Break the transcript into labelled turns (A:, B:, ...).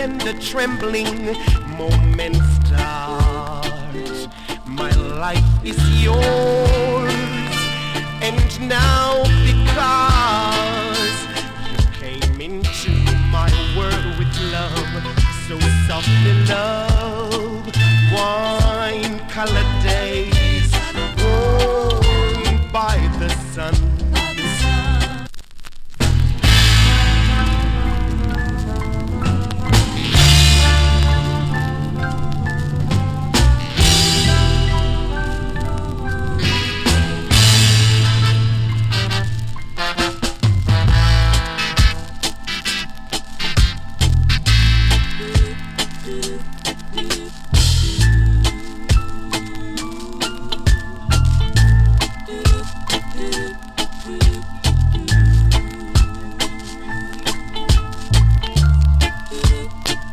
A: tender trembling moment starts. My life is yours, and now because you came into my world with love, so softly love, wine-colored days warmed by the sun.
B: Do